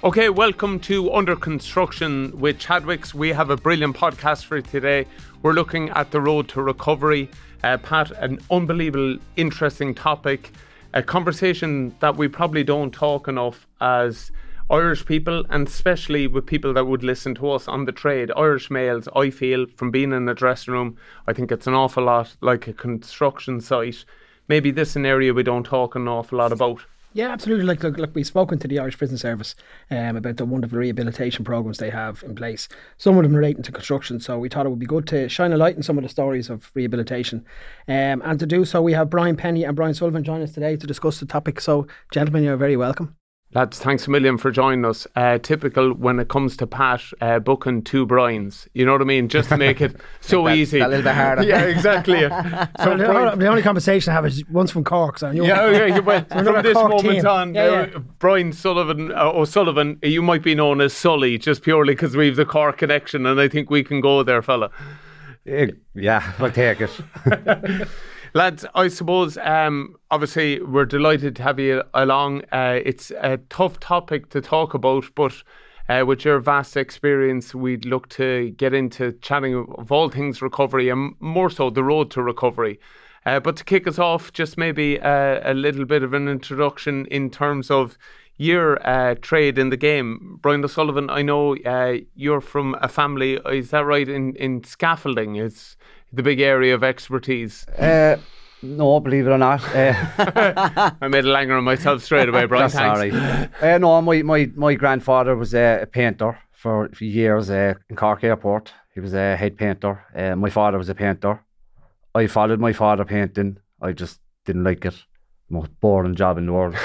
Okay, welcome to Under Construction with Chadwicks. We have a brilliant podcast for you today. We're looking at the road to recovery. Pat, an unbelievable, interesting topic. A conversation that we probably don't talk enough as Irish people, and especially with people that would listen to us on the trade. Irish males, I feel, from being in a dressing room, I think it's an awful lot like a construction site. Maybe this is an area we don't talk an awful lot about. Yeah, absolutely. Like we've spoken to the Irish Prison Service about the wonderful rehabilitation programmes they have in place. Some of them relating to construction. So we thought it would be good to shine a light on some of the stories of rehabilitation. And to do so, we have Brian Penny and Brian Sullivan join us today to discuss the topic. So, gentlemen, you're very welcome. Lads, thanks a million for joining us. Typical when it comes to Pat booking two Brians. You know what I mean? Just to make it so easy. A little bit harder. Yeah, exactly. So the only conversation I have is one's from Cork. So well, from this Cork moment team. on, Brian Sullivan, O'Sullivan, you might be known as Sully just purely because we have the Cork connection, and I think we can go there, fella. Yeah, I'll take it. Lads, I suppose, obviously, we're delighted to have you along. It's a tough topic to talk about, but with your vast experience, we'd look to get into chatting of all things recovery and more so the road to recovery. But to kick us off, just maybe a little bit of an introduction in terms of your trade in the game. Brian O'Sullivan, I know you're from a family, is that right, in scaffolding? It's the big area of expertise. No, believe it or not. I made a langer on myself straight away, Brian. Sorry. No, my grandfather was a painter for years in Cork Airport. He was a head painter. My father was a painter. I followed my father painting. I just didn't like it. Most boring job in the world.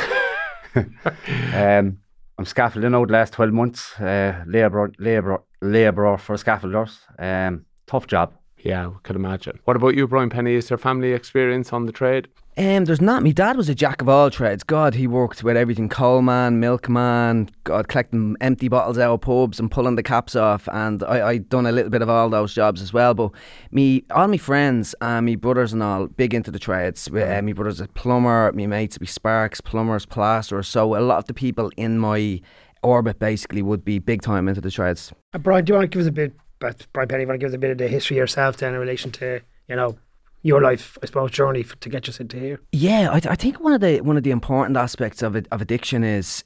I'm scaffolding out the last 12 months. Labourer for scaffolders. Tough job. Yeah, I could imagine. What about you, Brian Penny? Is there family experience on the trade? There's not. My dad was a jack of all trades. God, he worked with everything. Coalman, milkman, God, collecting empty bottles out of pubs and pulling the caps off. And I done a little bit of all those jobs as well. But all my friends and my brothers and all, big into the trades. My brother's a plumber, my mates would be sparks, plumbers, plasterers. So a lot of the people in my orbit basically would be big time into the trades. Brian, do you want to give us a bit, Brian Penny, you want to give us a bit of the history yourself then in relation to, your life, I suppose, journey to get us into here? Yeah, I think one of the important aspects of addiction is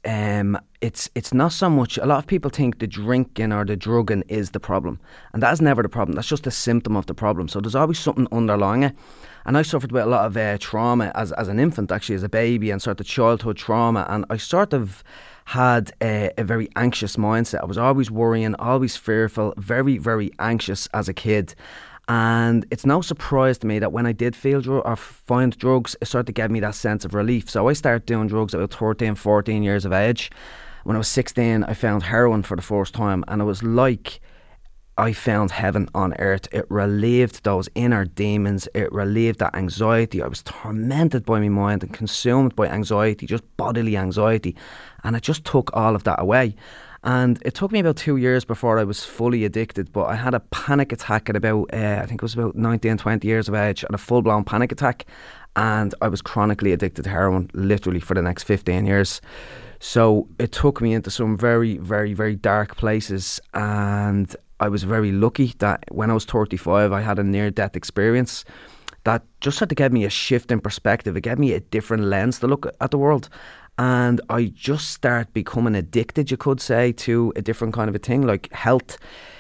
it's not so much. A lot of people think the drinking or the drugging is the problem, and that is never the problem. That's just a symptom of the problem. So there's always something underlying it. And I suffered with a lot of trauma as an infant, actually, as a baby, and sort of childhood trauma. And I sort of had a very anxious mindset. I was always worrying, always fearful, very, very anxious as a kid. And it's no surprise to me that when I did find drugs, it sort of gave me that sense of relief. So I started doing drugs at about 13, 14 years of age. When I was 16, I found heroin for the first time, and it was like I found heaven on earth. It relieved those inner demons. It relieved that anxiety. I was tormented by my mind and consumed by anxiety, just bodily anxiety. And it just took all of that away. And it took me about 2 years before I was fully addicted, but I had a panic attack at about, I think it was about 19, 20 years of age, and a full-blown panic attack. And I was chronically addicted to heroin, literally for the next 15 years. So it took me into some very, very, very dark places, and I was very lucky that when I was 35, I had a near-death experience that just had to give me a shift in perspective. It gave me a different lens to look at the world. And I just start becoming addicted, you could say, to a different kind of a thing, like health,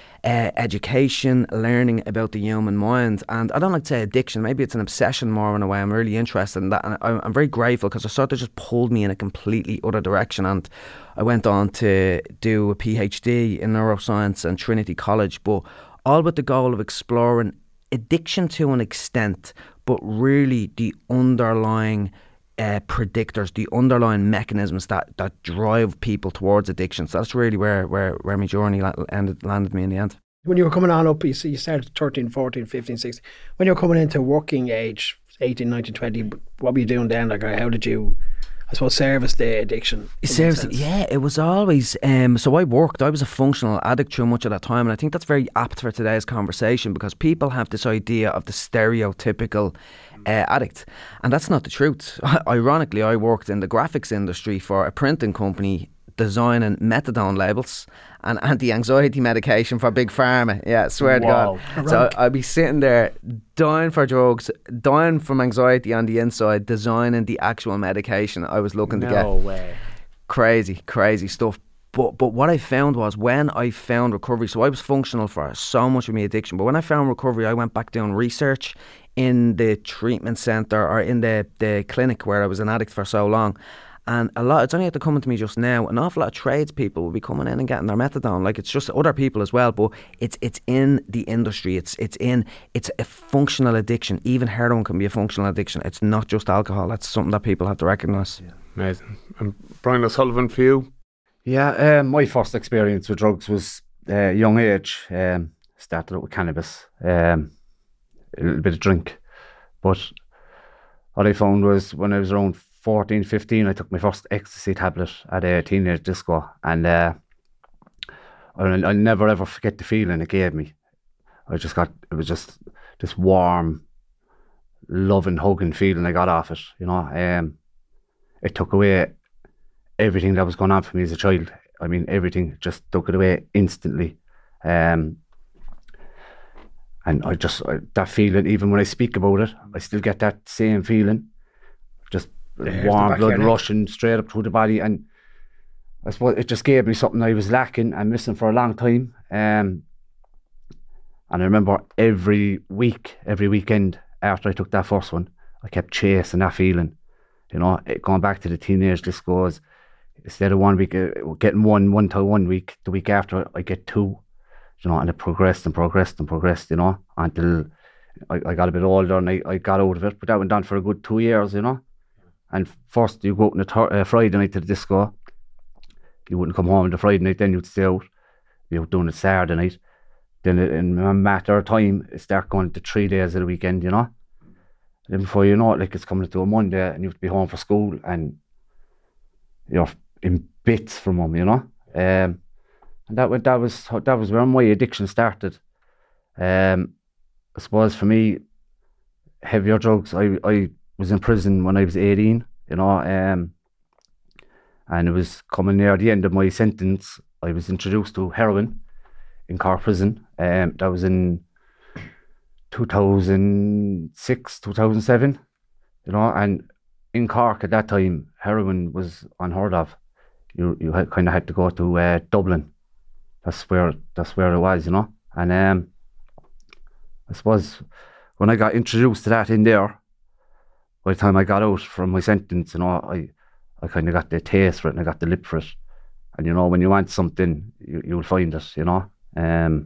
education, learning about the human mind. And I don't like to say addiction, maybe it's an obsession more in a way. I'm really interested in that, and I'm very grateful because it sort of just pulled me in a completely other direction. And I went on to do a PhD in neuroscience in Trinity College, but all with the goal of exploring addiction to an extent, but really the underlying predictors, the underlying mechanisms that drive people towards addiction. So that's really where my journey landed me in the end. When you were coming on up, you started 13, 14, 15, 16. When you were coming into working age, 18, 19, 20, what were you doing then? Like, how did you, I suppose, service the addiction? Yeah, it was always, so I was a functional addict through much of that time, and I think that's very apt for today's conversation because people have this idea of the stereotypical addict, and that's not the truth. Ironically, I worked in the graphics industry for a printing company designing methadone labels and anti-anxiety medication for Big Pharma. Yeah, swear to God. So I'd be sitting there dying for drugs, dying from anxiety on the inside, designing the actual medication I was looking to get. No way. Crazy stuff. But what I found was when I found recovery, so I was functional for so much of my addiction, but when I found recovery, I went back doing research in the treatment centre or in the clinic where I was an addict for so long. And it's only had to come to me just now, an awful lot of tradespeople will be coming in and getting their methadone. Like, it's just other people as well, but it's in the industry. It's a functional addiction. Even heroin can be a functional addiction. It's not just alcohol. That's something that people have to recognise. Yeah. Amazing. And Brian O'Sullivan, for you? Yeah, my first experience with drugs was young age. Started out with cannabis, a little bit of drink. But what I found was when I was around 14, 15, I took my first ecstasy tablet at a teenage disco. And I'll never ever forget the feeling it gave me. It was just this warm, loving, hugging feeling I got off it, you know. It took away everything that was going on for me as a child. I mean, everything, just took it away instantly. And that feeling, even when I speak about it, I still get that same feeling. Just warm blood rushing straight up through the body. And I suppose it just gave me something I was lacking and missing for a long time. And I remember every weekend after I took that first one, I kept chasing that feeling. You know, going back to the teenage discos, instead of 1 week, getting one week, the week after I get 2, you know, and it progressed, you know, until I got a bit older and I got out of it. But that went on for a good 2 years, you know. And first you go out on a Friday night to the disco, you wouldn't come home on the Friday night, then you'd stay out, be out doing it Saturday night. Then in a matter of time, it start going to 3 days of the weekend, you know. Then before you know it, like, it's coming to a Monday and you have to be home for school and you're in bits from home, you know. And that was where my addiction started. I suppose for me, heavier drugs, I was in prison when I was 18, you know, and it was coming near the end of my sentence. I was introduced to heroin in Cork prison. That was in 2006, 2007, you know, and in Cork at that time, heroin was unheard of. You kind of had to go to Dublin. That's where it was, you know. And I suppose when I got introduced to that in there, by the time I got out from my sentence, you know, I kind of got the taste for it and I got the lip for it. And, you know, when you want something, you'll find it, you know. And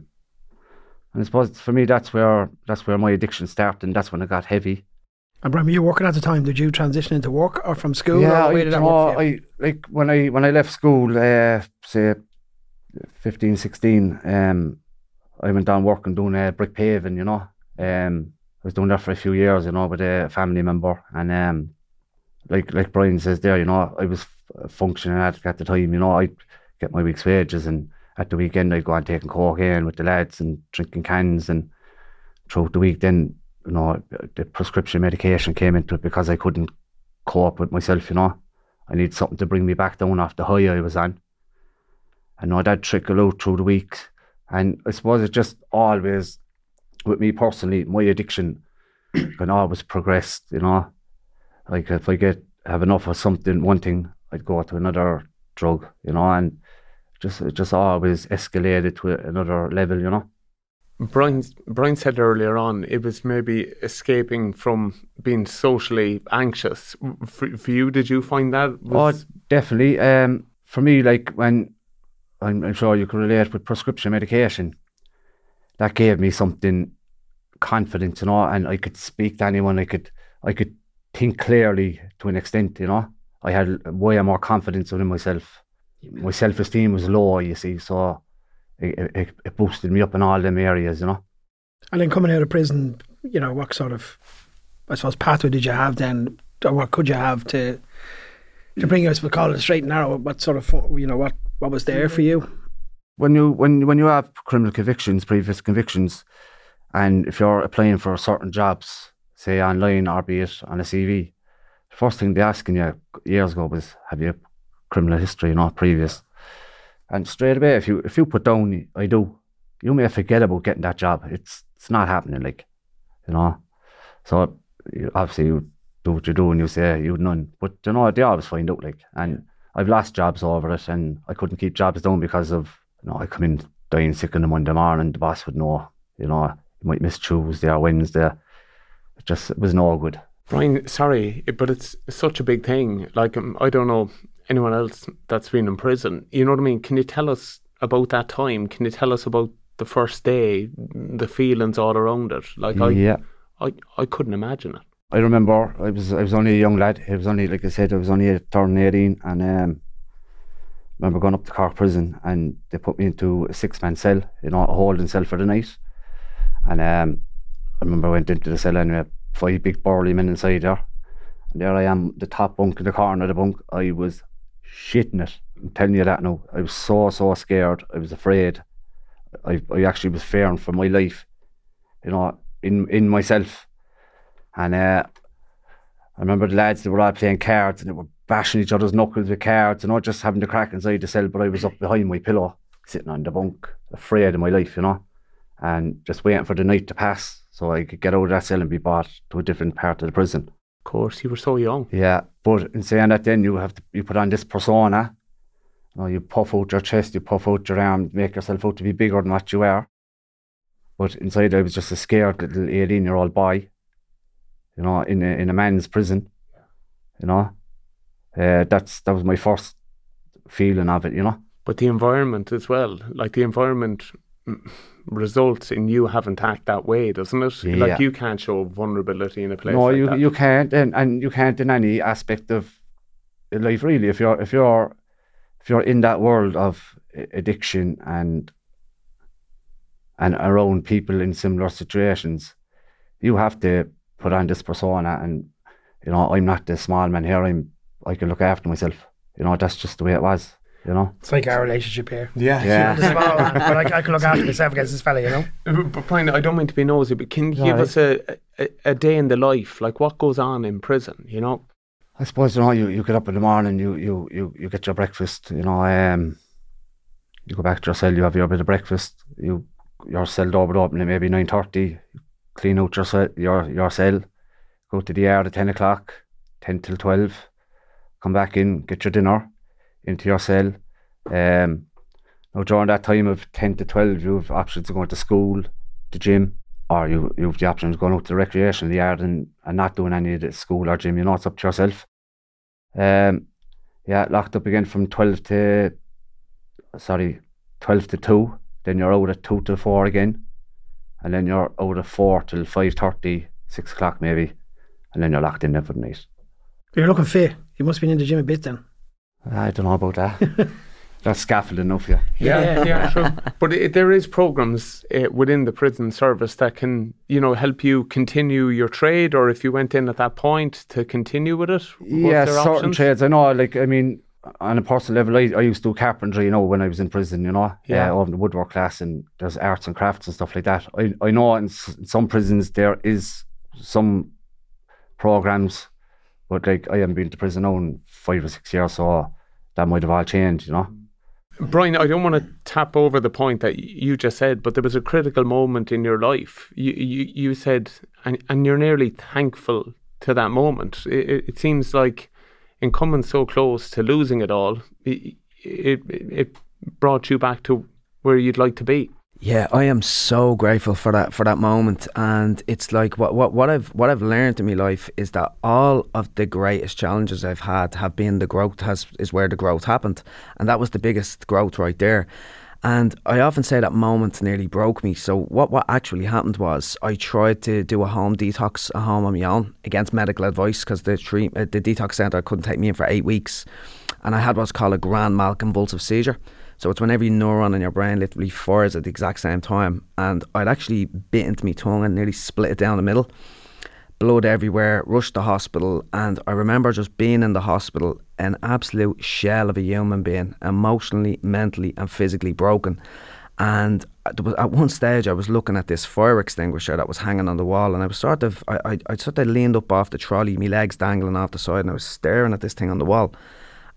I suppose for me, that's where my addiction started, and that's when it got heavy. And Brian, were you working at the time? Did you transition into work or from school? Yeah, or where did that work for you? When I left school, say 15, 16, I went down working doing brick paving, you know. I was doing that for a few years, you know, with a family member, and like Brian says there, you know, I was functioning at the time, you know. I'd get my week's wages, and at the weekend I'd go on taking cocaine with the lads and drinking cans, and throughout the week then, you know, the prescription medication came into it because I couldn't cope with myself, you know. I need something to bring me back down off the high I was on. I know that trickle out through the week, and I suppose it just always, with me personally, my addiction can always progress, you know. Like if I have enough of something, one thing, I'd go to another drug, you know, and it just always escalated to another level, you know. Brian said earlier on it was maybe escaping from being socially anxious. For you, did you find that? Oh, definitely. For me, like, when I'm sure you can relate with prescription medication, that gave me something, confidence, you know, and I could speak to anyone. I could think clearly to an extent, you know. I had way more confidence within myself. My self-esteem was low, you see, so it boosted me up in all them areas, you know. And then coming out of prison, you know, what sort of, I suppose, pathway did you have then, or what could you have to bring you, I suppose, call it straight and narrow? What sort of, you know, what was there for you? When you have criminal convictions, previous convictions, and if you're applying for certain jobs, say online or be it on a CV, the first thing they asking you years ago was, have you criminal history, previous. And straight away, if you put down, I do, you may forget about getting that job. It's not happening, So obviously you do what you do and you say you've none. But they always find out, and I've lost jobs over it, and I couldn't keep jobs down because of, I come in dying sick on the Monday morning, the boss would know, you might miss Tuesday or Wednesday. It was no good. Brian, sorry, but it's such a big thing. I don't know anyone else that's been in prison. You know what I mean? Can you tell us about that time? Can you tell us about the first day, the feelings all around it? I couldn't imagine it. I remember I was only a young lad. It was only, like I said, I was only turning 18, and I remember going up to Cork prison, and they put me into a 6-man cell, a holding cell for the night. And I remember I went into the cell and 5 big burly men inside there. And there I am, the top bunk in the corner of the bunk. I was shitting it. I'm telling you that now. I was so scared. I was afraid. I actually was fearing for my life, in myself. And I remember the lads, they were all playing cards and they were bashing each other's knuckles with cards, just having the crack inside the cell. But I was up behind my pillow, sitting on the bunk, afraid of my life, and just waiting for the night to pass so I could get out of that cell and be brought to a different part of the prison. Of course, you were so young. Yeah, but in saying that, then you put on this persona. You puff out your chest, you puff out your arm, make yourself out to be bigger than what you are. But inside I was just a scared little 18-year-old boy, in a man's prison, that was my first feeling of it, But the environment as well, the environment results in you having to act that way, doesn't it? Yeah. You can't show vulnerability in a place like that. No, you can't, and you can't in any aspect of life, really. If you're in that world of addiction and around people in similar situations, you have to put on this persona, and I'm not the small man here. I can look after myself. That's just the way it was. It's like our relationship here. Yeah. The small man, but I can look after myself against this fella, But Brian, I don't mean to be nosy, but can you give us a day in the life, what goes on in prison? I suppose you get up in the morning, you get your breakfast. You go back to your cell, you have your bit of breakfast. Your cell door would open at maybe 9:30. Clean out your cell, go to the yard at 10 o'clock, 10 till 12, come back in, get your dinner, into your cell. Now during that time of 10 to 12, you have options of going to school, the gym, or you have the option of going out to the recreation, the yard, and not doing any of the school or gym. It's up to yourself. Locked up again from 12 to 2, then you're out at 2 till 4 again. And then you're out at 4 till 5:30, 6 o'clock maybe, and then you're locked in there for the night. You're looking fit. You must have been in the gym a bit then. I don't know about that. That's scaffolding enough, yeah. Yeah, true. But there is programs within the prison service that can, help you continue your trade, or if you went in at that point to continue with it. Yeah, certain options? Trades. I know. On a personal level, I used to do carpentry, when I was in prison, over the woodwork class, and there's arts and crafts and stuff like that. I know in some prisons there is some programs, but I haven't been to prison now in 5 or 6 years, so that might have all changed, Brian, I don't want to tap over the point that you just said, but there was a critical moment in your life. You said, and you're nearly thankful to that moment. It seems like in coming so close to losing it all, it brought you back to where you'd like to be. Yeah, I am so grateful for that moment, and it's like what I've learned in my life is that all of the greatest challenges I've had have been is where the growth happened, and that was the biggest growth right there. And I often say that moment nearly broke me. So what actually happened was I tried to do a home detox at home on my own against medical advice, because the detox centre couldn't take me in for 8 weeks, and I had what's called a grand mal convulsive seizure. So it's when every neuron in your brain literally fires at the exact same time. And I'd actually bit into my tongue and nearly split it down the middle. Blood everywhere, rushed to hospital. And I remember just being in the hospital, an absolute shell of a human being, emotionally, mentally and physically broken. And at one stage I was looking at this fire extinguisher that was hanging on the wall, and I was I leaned up off the trolley, my legs dangling off the side, and I was staring at this thing on the wall.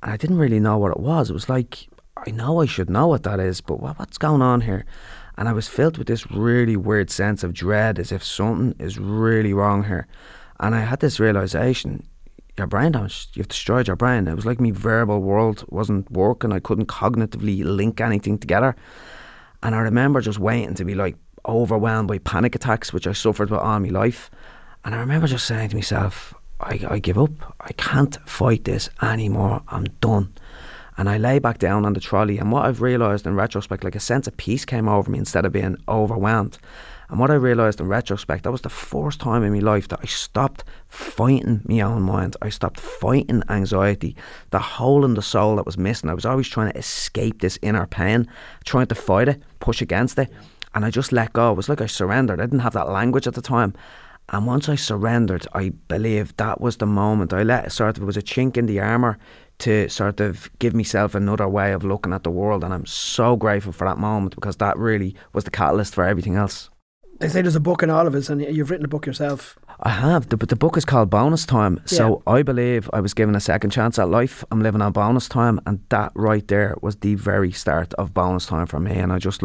And I didn't really know what it was. It was like, I know I should know what that is, but what's going on here? And I was filled with this really weird sense of dread, as if something is really wrong here. And I had this realisation, your brain damage, you've destroyed your brain. It was like my verbal world wasn't working. I couldn't cognitively link anything together. And I remember just waiting to be like overwhelmed by panic attacks, which I suffered with all my life. And I remember just saying to myself, I give up. I can't fight this anymore. I'm done. And I lay back down on the trolley, and what I've realised in retrospect, like a sense of peace came over me instead of being overwhelmed. And what I realised in retrospect, that was the first time in my life that I stopped fighting my own mind. I stopped fighting anxiety, the hole in the soul that was missing. I was always trying to escape this inner pain, trying to fight it, push against it. And I just let go. It was like I surrendered. I didn't have that language at the time. And once I surrendered, I believe that was the moment. I let it was a chink in the armour to sort of give myself another way of looking at the world. And I'm so grateful for that moment, because that really was the catalyst for everything else. They say there's a book in all of us, and you've written a book yourself. I have, but the book is called Bonus Time. So I believe I was given a second chance at life. I'm living on bonus time, and that right there was the very start of bonus time for me. And I just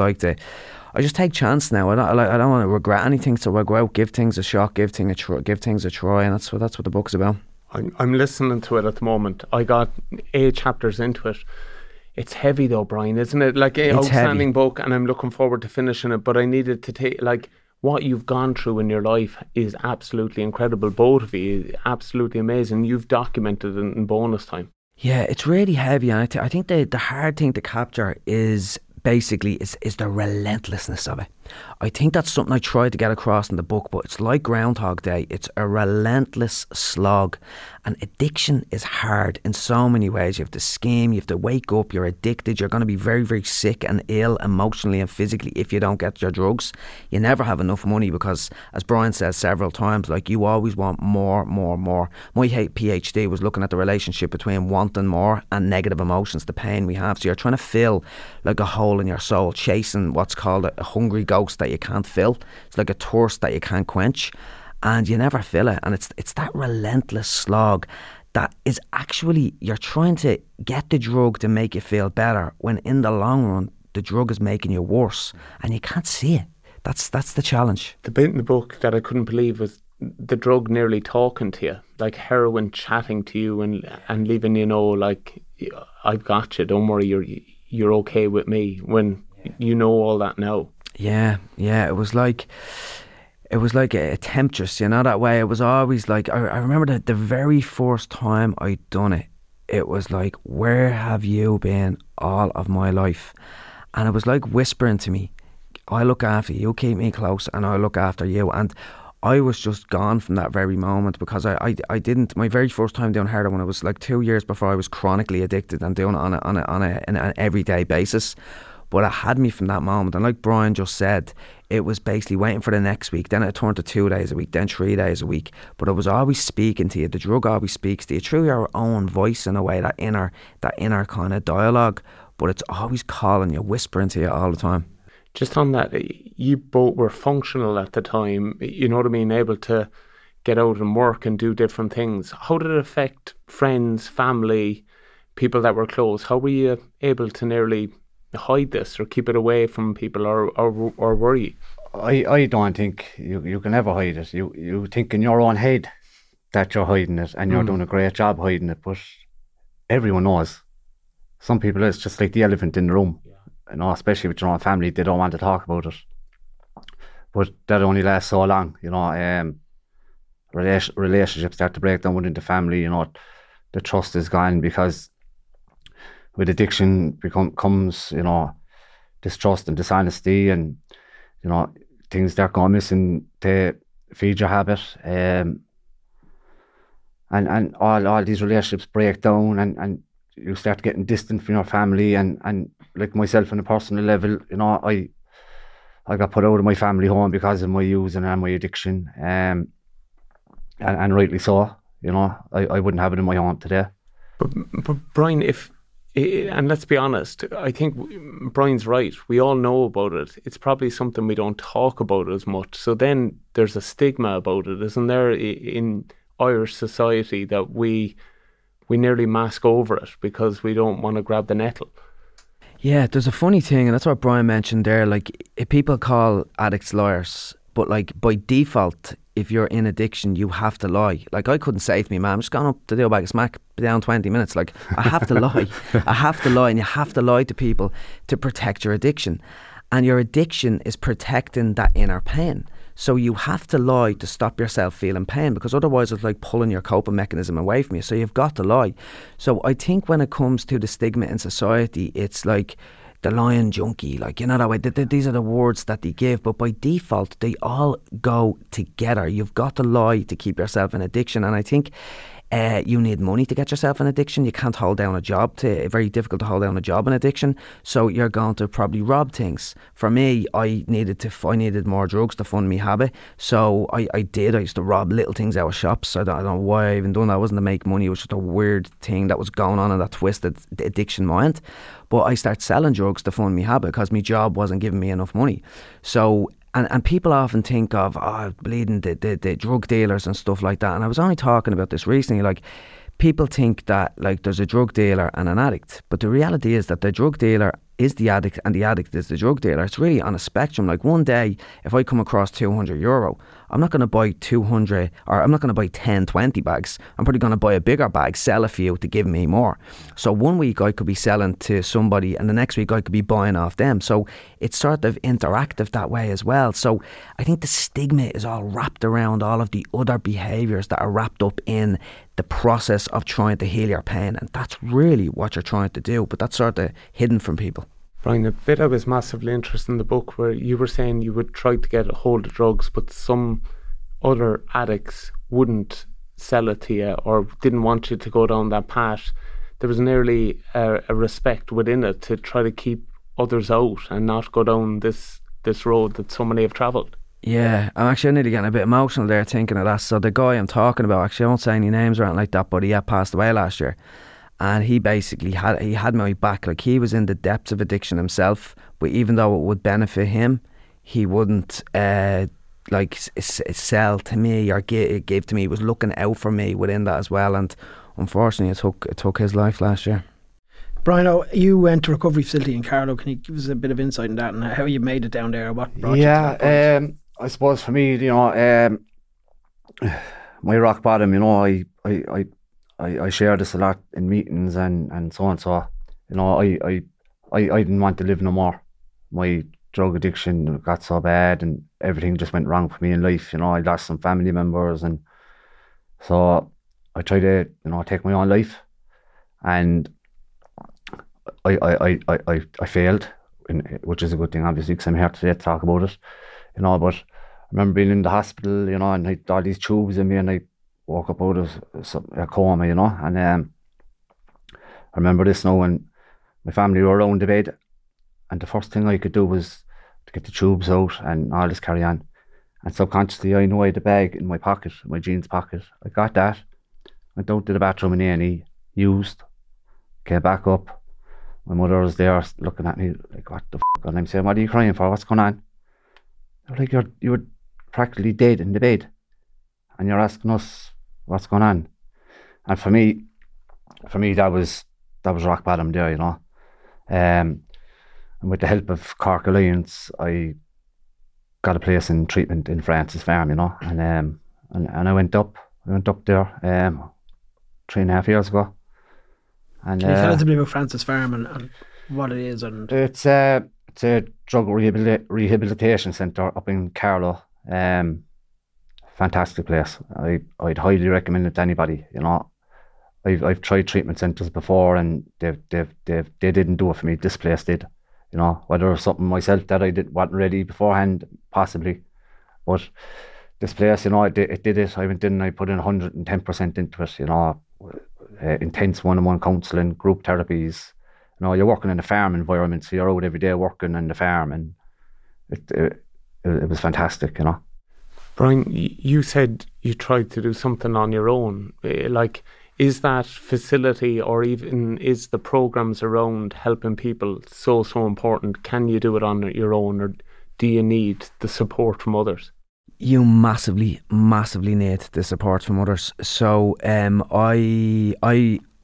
take chance now. I don't want to regret anything, so I go out, give things a shot, give things a try, and that's what the book's about. I'm listening to it at the moment. I got 8 chapters into it. It's heavy though, Brian, isn't it? Like an outstanding book, and I'm looking forward to finishing it. But I needed to take, like, what you've gone through in your life is absolutely incredible. Both of you, absolutely amazing. You've documented it in bonus time. Yeah, it's really heavy, and I think the hard thing to capture is basically is the relentlessness of it. I think that's something I tried to get across in the book, but it's like Groundhog Day. It's a relentless slog, and addiction is hard in so many ways. You have to scheme, you have to wake up, you're addicted, you're going to be very, very sick and ill emotionally and physically if you don't get your drugs. You never have enough money because, as Brian says several times, like, you always want more. My PhD was looking at the relationship between wanting more and negative emotions, the pain we have. So you're trying to fill like a hole in your soul, chasing what's called a hungry ghost that you can't fill. It's like a thirst that you can't quench, and you never fill it. And it's that relentless slog that is actually, you're trying to get the drug to make you feel better, when in the long run the drug is making you worse, and you can't see it. That's the challenge. The bit in the book that I couldn't believe was the drug nearly talking to you, like heroin chatting to you and leaving you know, like, I've got you, don't worry, you're okay with me, when you know all that now. Yeah, it was like a temptress, you know, that way. It was always like, I remember that the very first time I'd done it, it was like, where have you been all of my life? And it was like whispering to me, I look after you, keep me close, and I look after you. And I was just gone from that very moment, because I didn't, my very first time doing heroin, it was like 2 years before I was chronically addicted and doing it on an everyday basis. But it had me from that moment. And like Brian just said, it was basically waiting for the next week. Then it turned to 2 days a week, then 3 days a week. But it was always speaking to you. The drug always speaks to you through your own voice, in a way, that inner kind of dialogue. But it's always calling you, whispering to you all the time. Just on that, you both were functional at the time, you know what I mean, able to get out and work and do different things. How did it affect friends, family, people that were close? How were you able to nearly hide this or keep it away from people, or were you? I don't think you can ever hide it. You think in your own head that you're hiding it, and you're doing a great job hiding it, but everyone knows. Some people, it's just like the elephant in the room. You know, especially with your own family, they don't want to talk about it. But that only lasts so long, you know. Relationships start to break down within the family, you know. The trust is gone, because with addiction comes, you know, distrust and dishonesty, and, you know, things that go missing to feed your habit. And all these relationships break down, and you start getting distant from your family, and like myself on a personal level, you know, I got put out of my family home because of my using and my addiction, and rightly so. You know, I wouldn't have it in my home today. But Brian, and let's be honest, I think Brian's right. We all know about it. It's probably something we don't talk about as much. So then there's a stigma about it, isn't there, in Irish society, that we we nearly mask over it because we don't want to grab the nettle. Yeah, there's a funny thing, and that's what Brian mentioned there. Like, people call addicts liars, but like by default, if you're in addiction, you have to lie. Like, I couldn't say to me, man, I'm just going up to do a bag of smack, be down 20 minutes. Like, I have to lie. I have to lie, and you have to lie to people to protect your addiction. And your addiction is protecting that inner pain. So you have to lie to stop yourself feeling pain, because otherwise it's like pulling your coping mechanism away from you. So you've got to lie. So I think when it comes to the stigma in society, it's like the lying junkie, like, you know, that way. These are the words that they give, but by default, they all go together. You've got to lie to keep yourself in addiction. And I think you need money to get yourself in addiction. You can't hold down a job. Very difficult to hold down a job in addiction. So you're going to probably rob things. For me, I needed more drugs to fund me habit. So I used to rob little things out of shops. I don't know why I even done that. It wasn't to make money. It was just a weird thing that was going on in that twisted addiction mind. But I started selling drugs to fund me habit because my job wasn't giving me enough money. So And people often think of, bleeding the drug dealers and stuff like that. And I was only talking about this recently. Like, people think that like there's a drug dealer and an addict, but the reality is that the drug dealer is the addict and the addict is the drug dealer. It's really on a spectrum. Like, one day, if I come across €200, I'm not going to buy 200, or I'm not going to buy 10, 20 bags. I'm probably going to buy a bigger bag, sell a few to give me more. So one week I could be selling to somebody and the next week I could be buying off them. So it's sort of interactive that way as well. So I think the stigma is all wrapped around all of the other behaviours that are wrapped up in the process of trying to heal your pain. And that's really what you're trying to do, but that's sort of hidden from people. Brian, a bit I was massively interested in the book where you were saying you would try to get a hold of drugs, but some other addicts wouldn't sell it to you or didn't want you to go down that path. There was nearly a respect within it to try to keep others out and not go down this road that so many have travelled. Yeah, I'm actually nearly getting a bit emotional there thinking of that. So the guy I'm talking about, actually I won't say any names or anything like that, but he had passed away last year. And he basically had my back. Like, he was in the depths of addiction himself, but even though it would benefit him, he wouldn't sell to me or give to me. He was looking out for me within that as well. And unfortunately, it took his life last year. Brian, you went to recovery facility in Carlow. Can you give us a bit of insight in that and how you made it down there? What brought you to that point? I suppose for me, you know, my rock bottom, you know, I share this a lot in meetings and so on. So, you know, I didn't want to live no more. My drug addiction got so bad and everything just went wrong for me in life. You know, I lost some family members, and so I tried to, you know, take my own life, and I failed, which is a good thing, obviously, because I'm here today to talk about it. You know, but I remember being in the hospital, you know, and I had all these tubes in me, and I woke up out of a coma, you know, and I remember this now when my family were around the bed, and the first thing I could do was to get the tubes out and all this carry on, and subconsciously I knew I had a bag in my pocket, my jeans pocket. I got that, went out to the bathroom in A&E, used, came back up. My mother was there looking at me like, what the fuck? And I'm saying, what are you crying for? What's going on? They're like, you were practically dead in the bed, and you're asking us what's going on. And for me that was rock bottom there, you know. And with the help of Cork Alliance, I got a place in treatment in Francis Farm, you know, and I went up there 3.5 years ago. And can you tell us a bit about Francis Farm and what it is? And it's a drug rehabilitation centre up in Carlow. Fantastic place. I'd highly recommend it to anybody. You know, I've tried treatment centres before, and they didn't do it for me. This place did. You know, whether it was something myself that I wasn't ready beforehand, possibly, but this place, you know, it did it. I went in and I put in 110% into it. You know, intense one-on-one counselling, group therapies. You know, you're working in a farm environment, so you're out every day working in the farm, and it was fantastic. You know. Brian, you said you tried to do something on your own. Like, is that facility or even is the programs around helping people so important? Can you do it on your own, or do you need the support from others? You massively need the support from others. So I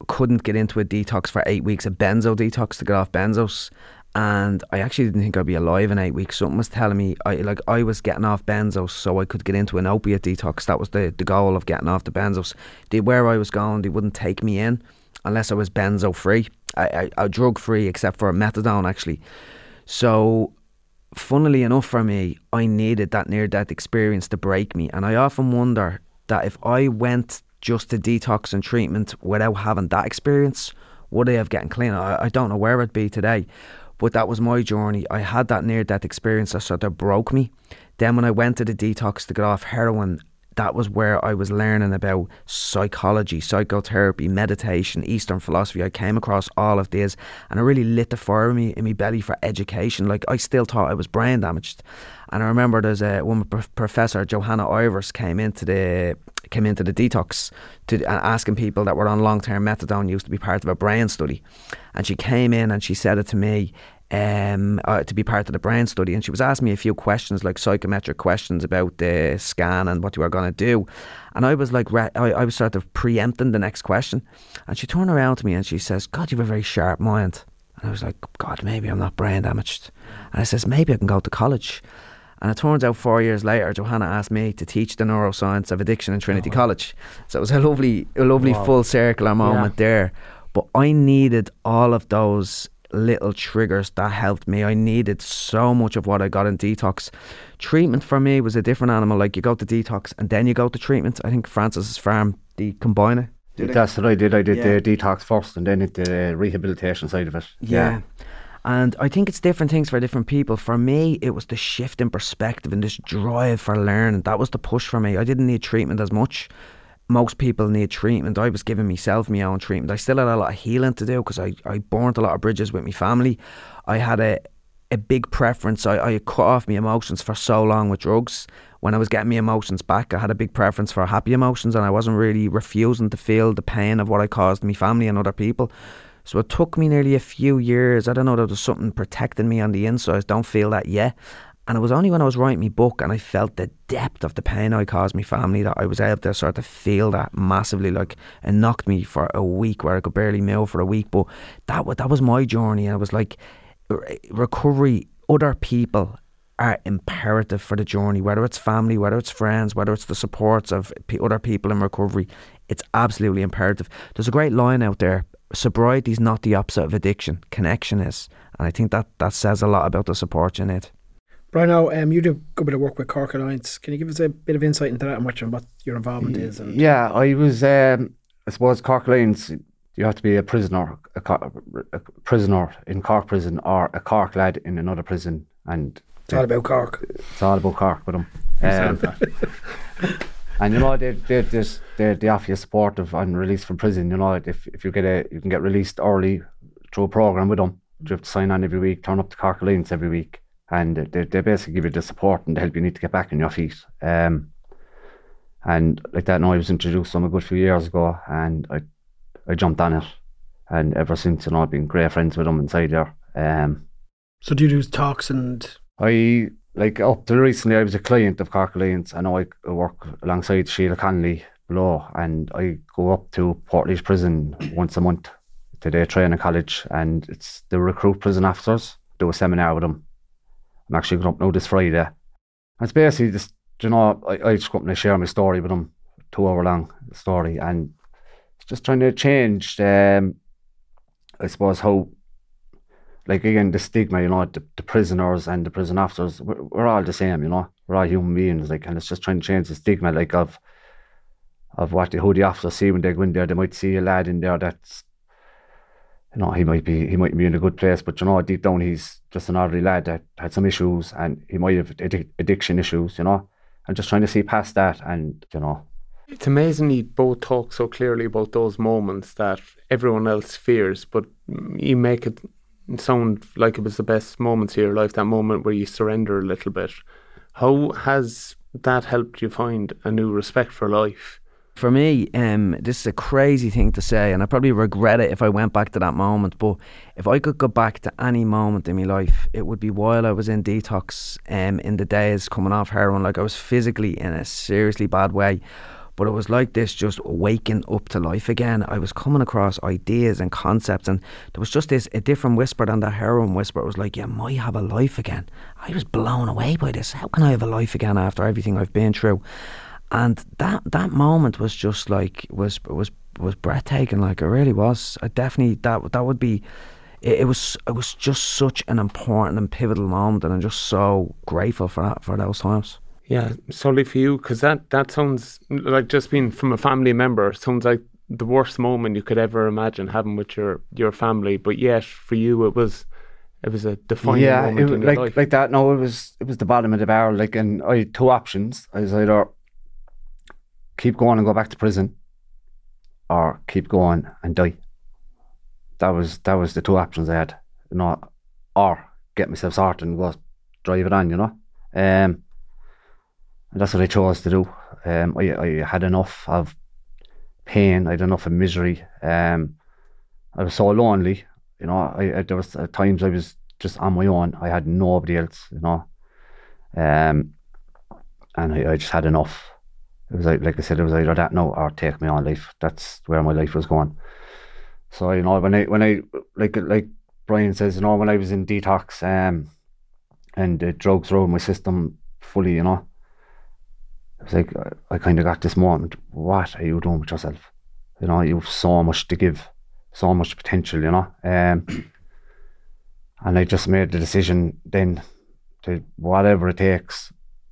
couldn't get into a detox for 8 weeks, a benzo detox to get off benzos. And I actually didn't think I'd be alive in 8 weeks. Something was telling me I was getting off benzos so I could get into an opiate detox. That was the goal of getting off the benzos. Where I was going, they wouldn't take me in unless I was benzo free. I drug free except for methadone actually. So funnily enough for me, I needed that near death experience to break me. And I often wonder that if I went just to detox and treatment without having that experience, would I have gotten clean? I don't know where I'd be today. But that was my journey. I had that near-death experience that sort of broke me. Then when I went to the detox to get off heroin, that was where I was learning about psychology, psychotherapy, meditation, Eastern philosophy. I came across all of this and it really lit the fire in my belly for education. Like, I still thought I was brain damaged. And I remember there's a woman, Professor Johanna Ivers, came into the detox asking people that were on long-term methadone used to be part of a brain study. And she came in and she said it to me, to be part of the brain study, and she was asking me a few questions, like psychometric questions about the scan and what you were going to do, and I was like, I was sort of preempting the next question, and she turned around to me and she says, God, you have a very sharp mind. And I was like, God, maybe I'm not brain damaged. And I says, maybe I can go to college. And it turns out 4 years later, Johanna asked me to teach the neuroscience of addiction in Trinity College. So it was a lovely full circular moment there. But I needed all of those little triggers that helped me. I needed so much of what I got in detox. Treatment for me was a different animal. Like, you go to detox and then you go to treatment. I think Francis's Farm, they combine it. That's what I did. I did the detox first and then the rehabilitation side of it. Yeah. And I think it's different things for different people. For me, it was the shift in perspective and this drive for learning. That was the push for me. I didn't need treatment as much. Most people need treatment. I was giving myself my own treatment. I still had a lot of healing to do because I burnt a lot of bridges with my family. I had a big preference. I cut off my emotions for so long with drugs. When I was getting my emotions back, I had a big preference for happy emotions, and I wasn't really refusing to feel the pain of what I caused my family and other people. So it took me nearly a few years. I don't know, there was something protecting me on the inside. Don't feel that yet. And it was only when I was writing my book and I felt the depth of the pain I caused my family that I was able to sort of feel that massively. Like, it knocked me for a week where I could barely move for a week. But that was my journey. And it was like, recovery, other people are imperative for the journey, whether it's family, whether it's friends, whether it's the supports of other people in recovery. It's absolutely imperative. There's a great line out there: sobriety is not the opposite of addiction, connection is. And I think that says a lot about the support you need. Brian, you do a good bit of work with Cork Alliance. Can you give us a bit of insight into that and what your involvement is? Yeah, I was, I suppose Cork Alliance, you have to be a prisoner in Cork prison or a Cork lad in another prison. And it's all about Cork. It's all about Cork with them. And you know, they offer you support on release from prison. You know, if you can get released early through a programme with them. You have to sign on every week, turn up to Cork Alliance every week. And they basically give you the support and the help you need to get back on your feet. And like that, now I was introduced to them a good few years ago, and I jumped on it. And ever since, you know, I've been great friends with them inside there. So do you do talks and? Up to recently, I was a client of Cork Alliance. I know I work alongside Sheila Connolly below, and I go up to Portlaoise Prison once a month to their training college, and it's the recruit prison officers. Do a seminar with them. I'm actually going up now this Friday. It's basically just, you know, I just go up and I share my story with them, 2 hour long story, and it's just trying to change, I suppose, how, like, again, the stigma, you know, the prisoners and the prison officers, we're all the same, you know, we're all human beings, like, and it's just trying to change the stigma, like, of who the officers see when they go in there. They might see a lad in there that's, you know, he might be in a good place, but, you know, deep down he's just an ordinary lad that had some issues, and he might have addiction issues, you know, and just trying to see past that. And, you know, it's amazing you both talk so clearly about those moments that everyone else fears, but you make it sound like it was the best moments of your life, that moment where you surrender a little bit. How has that helped you find a new respect for life? For me, this is a crazy thing to say, and I probably regret it if I went back to that moment, but if I could go back to any moment in my life, it would be while I was in detox, in the days coming off heroin. Like, I was physically in a seriously bad way, But it was like this, just waking up to life again. I was coming across ideas and concepts, and there was just a different whisper than that heroin whisper. It was like, you might have a life again. I was blown away by this. How can I have a life again after everything I've been through? And that moment was just like, was breathtaking. Like, it really was. I definitely, that would be, it was just such an important and pivotal moment, and I'm just so grateful for those times. Yeah, solely for you, because that sounds like, just being from a family member, sounds like the worst moment you could ever imagine having with your family. But yet, for you, it was a defining moment in your life. Like that. No, it was the bottom of the barrel. Like, and I had two options. I was either keep going and go back to prison, or keep going and die. That was the two options I had, you know, or get myself sorted and go drive it on, you know. And that's what I chose to do. I had enough of pain. I had enough of misery. I was so lonely, you know. There was times I was just on my own. I had nobody else, you know. And I just had enough. It was like I said, it was either that now or take my own life. That's where my life was going. So, you know, when I like Brian says, you know, when I was in detox, and the drugs were in my system fully, you know, it was like I kind of got this moment. What are you doing with yourself? You know, you've so much to give, so much potential, you know. And I just made the decision then to, whatever it takes,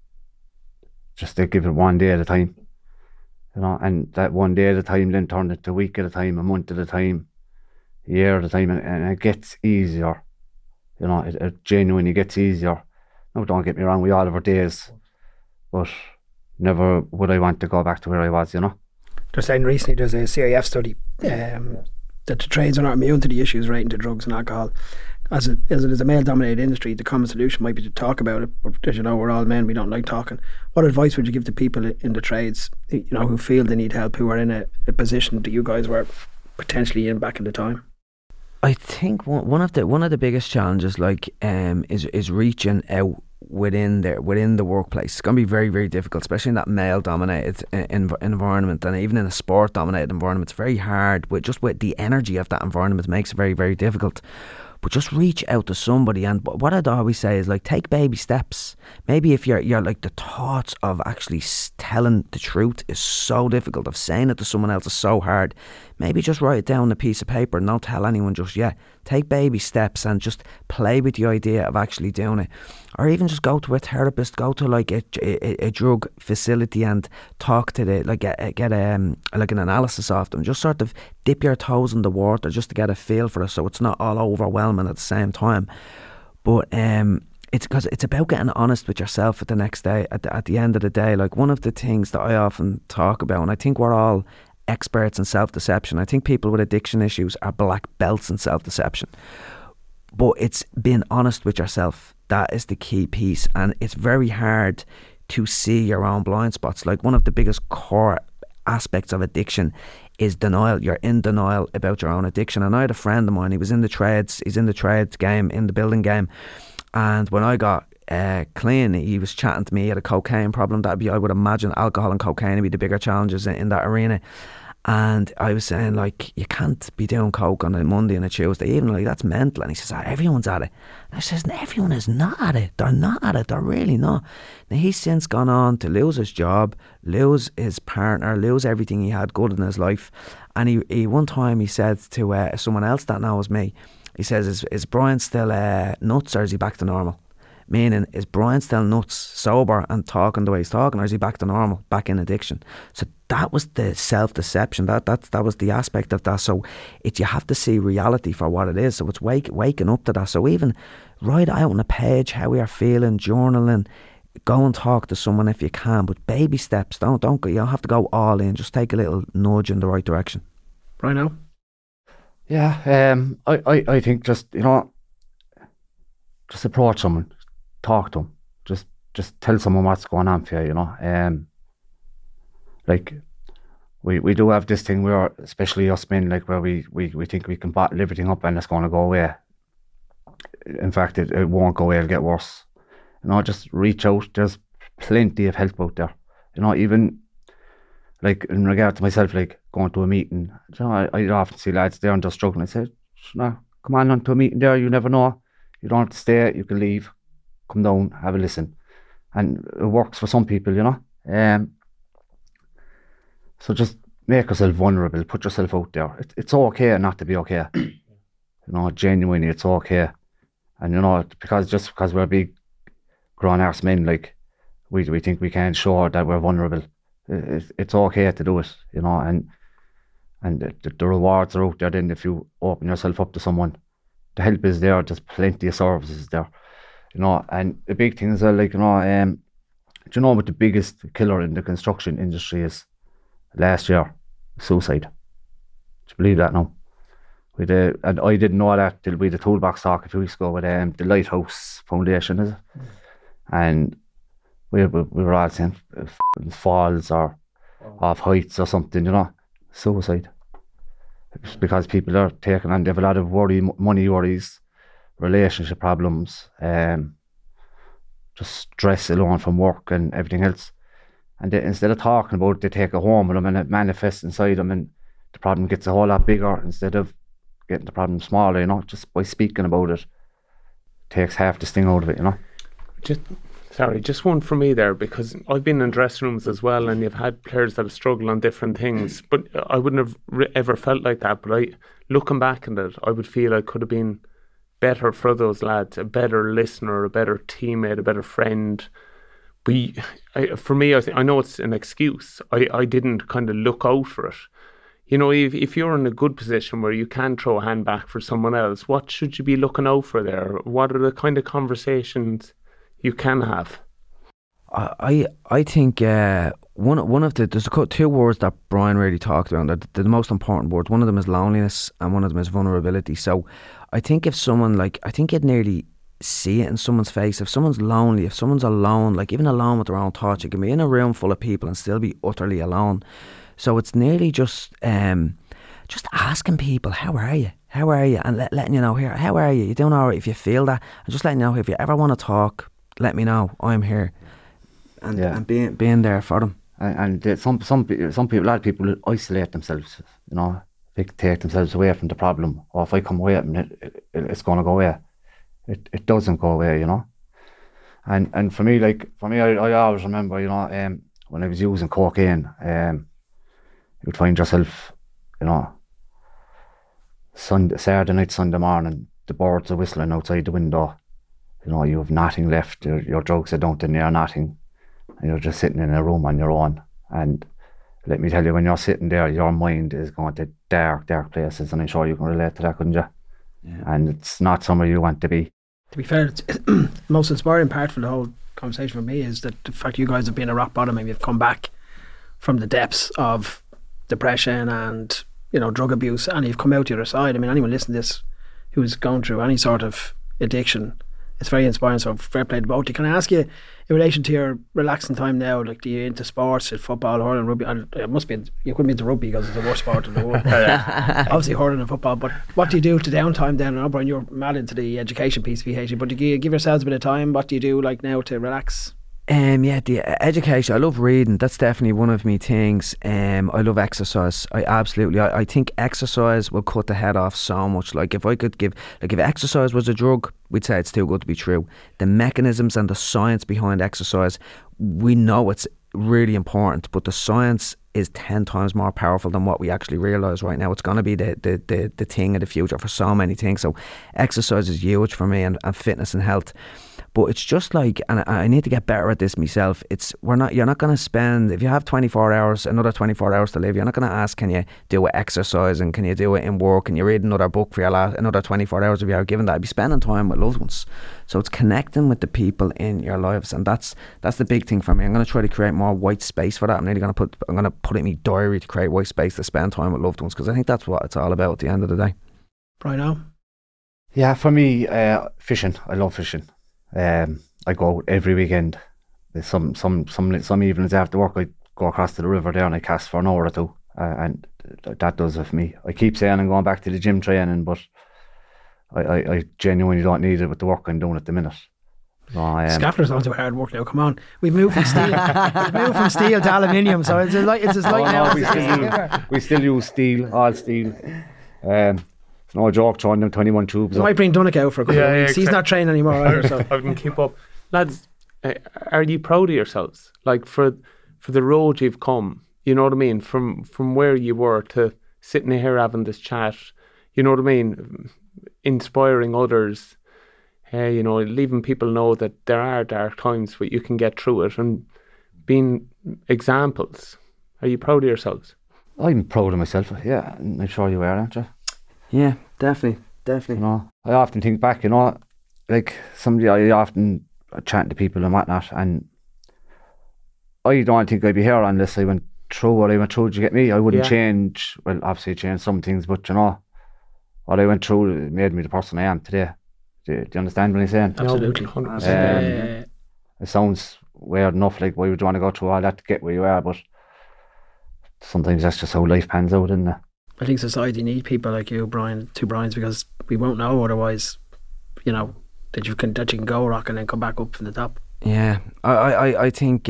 just to give it one day at a time, you know. And that one day at a time then turned into a week at a time, a month at a time, a year at a time, and it gets easier, you know. It genuinely gets easier. No, don't get me wrong, we all have our days, but never would I want to go back to where I was, you know. They're saying recently there's a CIF study that the trades are not immune to the issues relating to drugs and alcohol. As it is a male-dominated industry, the common solution might be to talk about it, but as you know, we're all men, we don't like talking. What advice would you give to people in the trades, you know, who feel they need help, who are in a position that you guys were potentially in back in the time? I think one of the biggest challenges, like, is reaching out within the workplace. It's going to be very, very difficult, especially in that male-dominated environment, and even in a sport-dominated environment. It's very hard. With the energy of that environment, it makes it very, very difficult. But just reach out to somebody, and what I'd always say is, like, take baby steps. Maybe if you're like, the thoughts of actually telling the truth is so difficult, of saying it to someone else is so hard, maybe just write it down on a piece of paper and don't tell anyone just yet. Take baby steps and just play with the idea of actually doing it. Or even just go to a therapist, go to like a drug facility and talk to get like an analysis of them. Just sort of dip your toes in the water just to get a feel for it, so it's not all overwhelming at the same time. But it's because it's about getting honest with yourself at the next day, at the end of the day. Like, one of the things that I often talk about, and I think we're all experts in self-deception. I think people with addiction issues are black belts in self-deception. But it's being honest with yourself. That is the key piece. And it's very hard to see your own blind spots. Like, one of the biggest core aspects of addiction is denial. You're in denial about your own addiction. And I had a friend of mine, he's in the trades game, in the building game. And when I got clean, he was chatting to me. He had a cocaine problem. I would imagine alcohol and cocaine would be the bigger challenges in that arena. And I was saying, like, you can't be doing coke on a Monday and a Tuesday evening, like, that's mental. And he says, everyone's at it. And I says, everyone is not at it. They're not at it. They're really not. Now, he's since gone on to lose his job, lose his partner, lose everything he had good in his life. And he one time he said to someone else that knows me, he says, is Brian still nuts, or is he back to normal? Meaning, is Brian still nuts, sober and talking the way he's talking, or is he back to normal, back in addiction? So that was the self-deception. That was the aspect of that. So you have to see reality for what it is. So it's waking up to that. So even write out on a page how we are feeling, journaling, go and talk to someone if you can. But baby steps. Don't go. You don't have to go all in. Just take a little nudge in the right direction. Right now. Yeah. I think just, you know, just approach someone. Talk to them. Just tell someone what's going on for you, you know. Like, we do have this thing where, especially us men, like, where we think we can bottle everything up and it's going to go away. In fact, it won't go away, it'll get worse. You know, just reach out. There's plenty of help out there. You know, even like in regard to myself, like going to a meeting, you know, I'd often see lads there and they're struggling. I said, no, come on to a meeting there, you never know. You don't have to stay, you can leave, come down, have a listen. And it works for some people, you know. So just make yourself vulnerable, put yourself out there. It's okay not to be okay. You know, genuinely, it's okay. And you know, because we're big grown-arse men, like, we think we can't show that we're vulnerable. It's okay to do it, you know, and the rewards are out there then if you open yourself up to someone. The help is there, there's plenty of services there, you know. And the big thing is, like, you know, do you know what the biggest killer in the construction industry is last year? Suicide. Do you believe that now? And I didn't know that till we had a toolbox talk a few weeks ago with the Lighthouse Foundation, is it? And we were all saying falls or off heights or something, you know, suicide. It's because people are taking on, they have a lot of money worries, relationship problems, just stress alone from work and everything else. And instead of talking about it, they take it home with them and it manifests inside them, and the problem gets a whole lot bigger instead of getting the problem smaller, you know. Just by speaking about it takes half the sting out of it, you know. Just one for me there, because I've been in dressing rooms as well, and you've had players that have struggled on different things, but I wouldn't have ever felt like that. But looking back at it, I would feel I could have been better for those lads, a better listener, a better teammate, a better friend. For me, I know it's an excuse. I didn't kind of look out for it. You know, if you're in a good position where you can throw a hand back for someone else, what should you be looking out for there? What are the kind of conversations you can have? I think one of there's two words that Brian really talked about. They're the most important words. One of them is loneliness, and one of them is vulnerability. So I think if someone, like, I think you'd nearly see it in someone's face. If someone's lonely, if someone's alone, like even alone with their own thoughts, you can be in a room full of people and still be utterly alone. So it's nearly just asking people, how are you, and letting you know, here, how are you doing all right? If you feel that, and just letting you know, if you ever want to talk, let me know, I'm here, and being there for them. And some people, a lot of people isolate themselves, you know. They take themselves away from the problem. Or if I come away, it's going to go away. It doesn't go away, you know. And for me, I always remember, you know, when I was using cocaine, you would find yourself, you know, Saturday night, Sunday morning, the birds are whistling outside the window. You know, you have nothing left. Your drugs are dumped in there, nothing, and you're just sitting in a room on your own. And let me tell you, when you're sitting there, your mind is going to dark places, and I'm sure you can relate to that, couldn't you? Yeah. And it's not somewhere you want to be. To be fair, the most inspiring part for the whole conversation for me is that the fact you guys have been at rock bottom and you've come back from the depths of depression and, you know, drug abuse, and you've come out the other side. I mean, anyone listening to this who is going through any sort of addiction, it's very inspiring. So fair play to both. Can I ask you, in relation to your relaxing time now, like, do you into sports, football, hurling, rugby? And it must be, you couldn't be into rugby because it's the worst sport in the world. Obviously hurling and football, but what do you do to downtime then? I know, Brian, you're mad into the education piece of PhD, but do you give yourselves a bit of time? What do you do like now to relax? The education. I love reading. That's definitely one of my things. I love exercise. I think exercise will cut the head off so much. Like, if I could give, like, if exercise was a drug, we'd say it's too good to be true. The mechanisms and the science behind exercise, we know it's really important, but the science is 10 times more powerful than what we actually realise right now. It's going to be the thing of the future for so many things. So exercise is huge for me, and fitness and health. But it's just like, and I need to get better at this myself, you're not going to spend, if you have 24 hours, another 24 hours to live, you're not going to ask, can you do it exercise and can you do it in work, and you read another book for another 24 hours if you are given that. I'd be spending time with loved ones. So it's connecting with the people in your lives, and that's the big thing for me. I'm going to try to create more white space for that. I'm going to put it in my diary to create white space to spend time with loved ones, because I think that's what it's all about at the end of the day. Brian? Yeah, for me, fishing. I love fishing. I go out every weekend. There's some evenings after work, I go across to the river there and I cast for an hour or two, and that does it for me. I keep saying I'm going back to the gym training, but I genuinely don't need it with the work I'm doing at the minute. Scaffolders don't do hard work now. Come on, we've moved from steel. We've moved from steel to aluminium, so it's as light now. We still use steel, all steel. It's no joke throwing them 21 tubes. So I might bring Dunnach out for a couple of weeks. He's not training anymore either. So I can keep up, lads. Are you proud of yourselves, like for the road you've come? You know what I mean. From where you were to sitting here having this chat. You know what I mean. Inspiring others. Leaving people know that there are dark times, but you can get through it, and being examples. Are you proud of yourselves? I'm proud of myself. Yeah, I'm sure you are, aren't you? Yeah, definitely. I often think back. Like somebody, I often chat to people and whatnot, and I don't think I'd be here unless I went through what I went through. Did you get me? I wouldn't change. Well, obviously, change some things, but what I went through made me the person I am today. Do you understand what I'm saying? Absolutely. It sounds weird enough, like why would you want to go through all that to get where you are, but sometimes that's just how life pans out, isn't it? I think society need people like you, Brian, two Brians, because we won't know otherwise, that you can go rock and then come back up from the top. Yeah, I think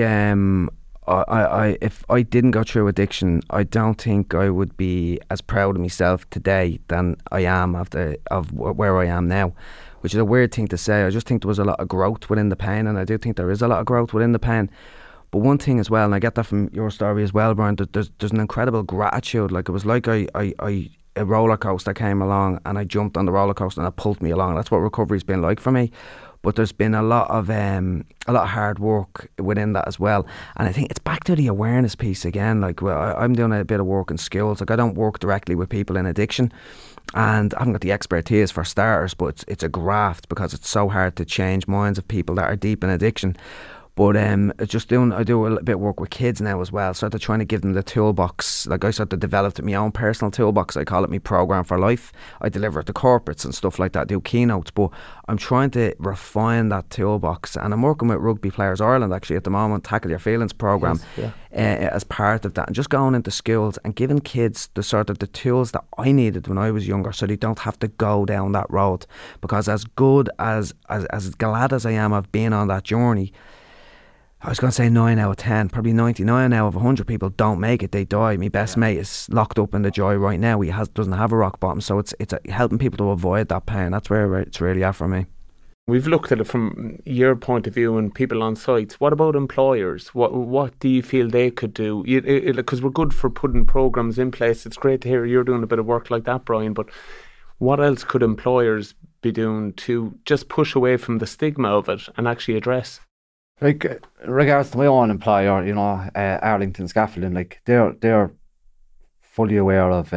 if I didn't go through addiction, I don't think I would be as proud of myself today than I am of where I am now, which is a weird thing to say. I just think there was a lot of growth within the pain, and I do think there is a lot of growth within the pain. But one thing as well, and I get that from your story as well, Brian, there's an incredible gratitude. Like, it was like a roller coaster came along and I jumped on the roller coaster and it pulled me along. That's what recovery's been like for me. But there's been a lot of hard work within that as well, and I think it's back to the awareness piece again. Like, I'm doing a bit of work in schools. Like, I don't work directly with people in addiction, and I haven't got the expertise for starters. But it's a graft because it's so hard to change minds of people that are deep in addiction. But I do a little bit of work with kids now as well, sort of trying to give them the toolbox. Like, I sort of developed my own personal toolbox. I call it my program for life. I deliver it to corporates and stuff like that, do keynotes, but I'm trying to refine that toolbox, and I'm working with Rugby Players Ireland actually at the moment, Tackle Your Feelings program, as part of that, and just going into schools and giving kids the sort of the tools that I needed when I was younger, so they don't have to go down that road. Because as good as glad as I am of being on that journey, I was going to say 9 out of 10, probably 99 out of 100 people don't make it, they die. My best mate is locked up in the joy right now. He doesn't have a rock bottom, so it's helping people to avoid that pain. That's where it's really at for me. We've looked at it from your point of view and people on sites. What about employers? What do you feel they could do? Because we're good for putting programs in place. It's great to hear you're doing a bit of work like that, Brian, but what else could employers be doing to just push away from the stigma of it and actually address? Like, in regards to my own employer, Arlington Scaffolding, like, they're fully aware of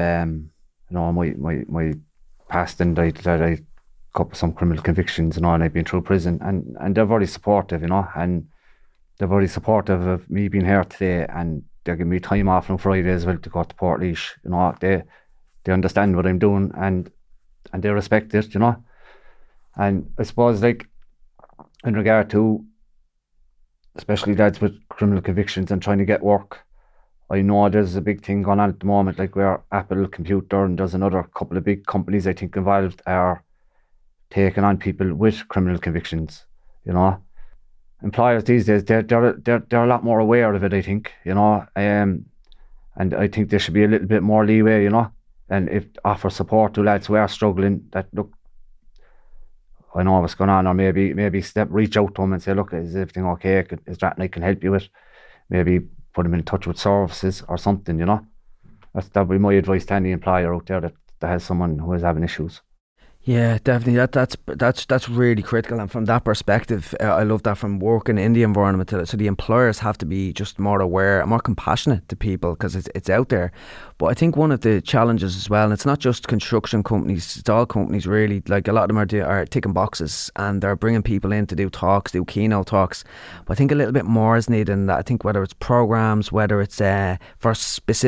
my past, and that I couple some criminal convictions and I've been through prison, and they're very supportive, and they're very supportive of me being here today, and they're giving me time off on Friday as well to go to Portlaoise. They understand what I'm doing, and they respect it, and I suppose, like, in regard to especially lads with criminal convictions and trying to get work, I know there's a big thing going on at the moment, like where Apple Computer and there's another couple of big companies I think involved are taking on people with criminal convictions. Employers these days, they're a lot more aware of it, I think, and I think there should be a little bit more leeway, and if offer support to lads who are struggling, that look, I know what's going on, or maybe reach out to them and say, look, is everything okay? Is that I can help you with? Maybe put them in touch with services or something, That would be my advice to any employer out there that has someone who is having issues. Yeah, definitely. That's really critical, and from that perspective, I love that from working in the environment. So the employers have to be just more aware and more compassionate to people because it's out there. But I think one of the challenges as well, and it's not just construction companies, it's all companies really. Like, a lot of them are ticking boxes and they're bringing people in to do talks, do keynote talks. But I think a little bit more is needed in that. I think whether it's programs, whether it's for specific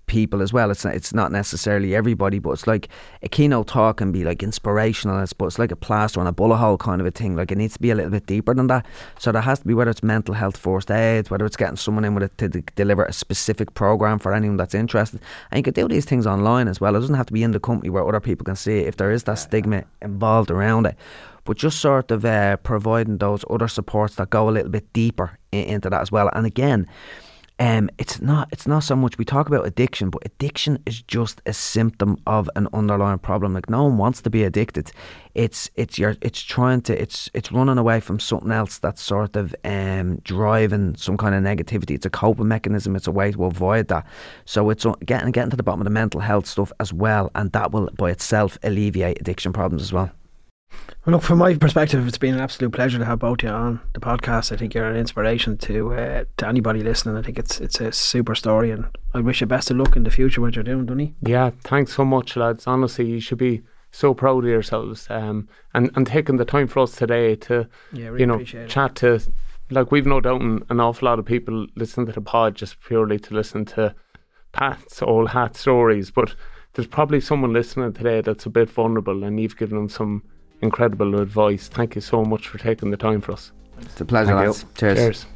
people as well. It's not necessarily everybody, but it's like a keynote talk can be like inspirational, but it's like a plaster on a bullet hole kind of a thing. Like it needs to be a little bit deeper than that. So there has to be, whether it's mental health first aid, whether it's getting someone in with it to deliver a specific program for anyone that's interested. And you could do these things online as well. It doesn't have to be in the company where other people can see it if there is that stigma involved around it. But just sort of providing those other supports that go a little bit deeper into that as well. And again, it's not so much, we talk about addiction, but addiction is just a symptom of an underlying problem. Like, no one wants to be addicted. It's running away from something else that's sort of driving some kind of negativity. It's a coping mechanism. It's a way to avoid that. So it's getting to the bottom of the mental health stuff as well, and that will by itself alleviate addiction problems as well. Well, look, from my perspective, it's been an absolute pleasure to have both of you on the podcast. I think you're an inspiration to anybody listening. I think it's a super story, and I wish you best of luck in the future what you're doing, Donny. Yeah, thanks so much, lads. Honestly, you should be so proud of yourselves, and taking the time for us today to chat to, like, we've no doubt an awful lot of people listening to the pod just purely to listen to Pat's old hat stories, but there's probably someone listening today that's a bit vulnerable, and you've given them some incredible advice. Thank you so much for taking the time for us. It's a pleasure, lads. Cheers.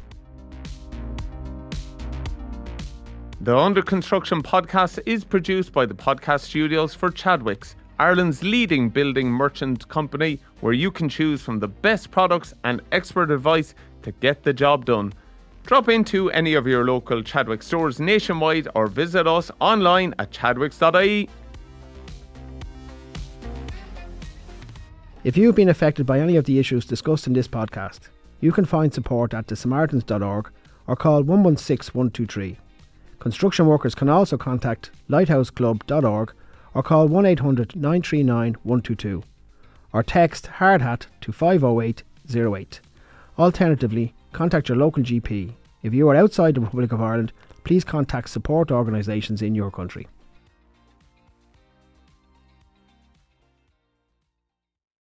The Under Construction podcast is produced by the Podcast Studios for Chadwicks, Ireland's leading building merchant company, where you can choose from the best products and expert advice to get the job done. Drop into any of your local Chadwicks stores nationwide or visit us online at chadwicks.ie. If you have been affected by any of the issues discussed in this podcast, you can find support at thesamaritans.org or call 116 123. Construction workers can also contact lighthouseclub.org or call 1800 939 122 or text HARDHAT to 50808. Alternatively, contact your local GP. If you are outside the Republic of Ireland, please contact support organisations in your country.